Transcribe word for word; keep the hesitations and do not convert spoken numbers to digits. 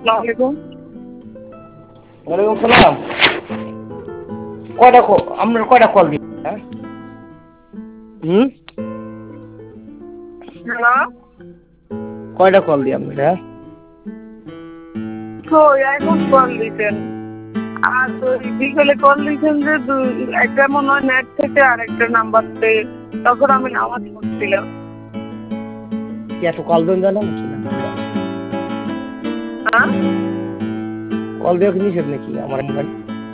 আসসালামু ওয়ালাইকুম সালাম। কয়টা আপনার কয়টা কল দিই? হ্যাঁ হুম হ্যালো। কয়টা কল দিই আপনার? হ্যাঁ তো এখন কল দিতেন আর ওই বিকেলে কল দিতেন যে একটা মনে হয় নেট থেকে আরেকটা নাম্বার থেকে, তখন আমি নামাজ পড়ছিলাম। কি এত কল দেন জানেন কি না? হ্যাঁ কল দেওয়া কি নিষেধ নাকি আমার মোবাইল?